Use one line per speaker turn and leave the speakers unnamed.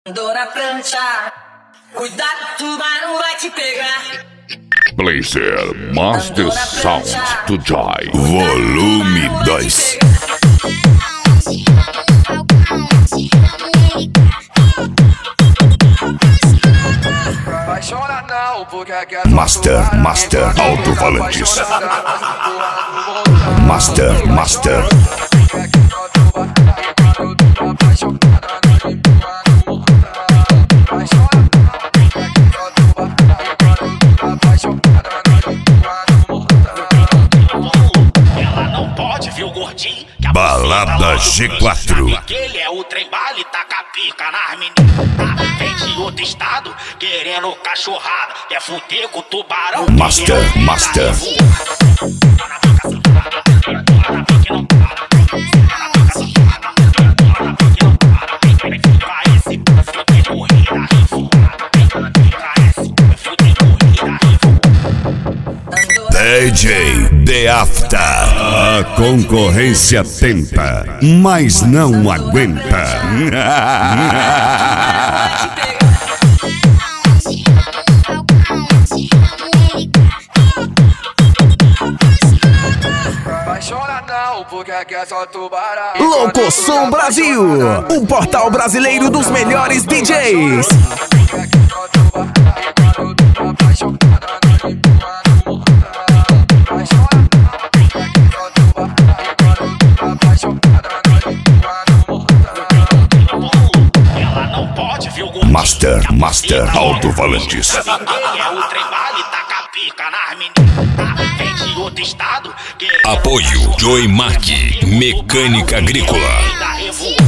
Andou na prancha, cuidado, tubarão vai te pegar.
Blazer Master Sound to Jai
Volume 2. Master Alto-Falantes. Master Balada G4.
Que ele é o trem bala e taca a pica nas meninas. Vem de outro estado, querendo cachorrada. Quer fuder com o tubarão.
Master DJ The After. A concorrência tenta, mas não aguenta.
Louco Som Brasil, o portal brasileiro dos melhores DJs.
Master Alto-Falantes.
Ele é o trem bala e taca a pica nas meninas. Vem de outro estado.
Apoio Joey Mac, Mecânica Agrícola.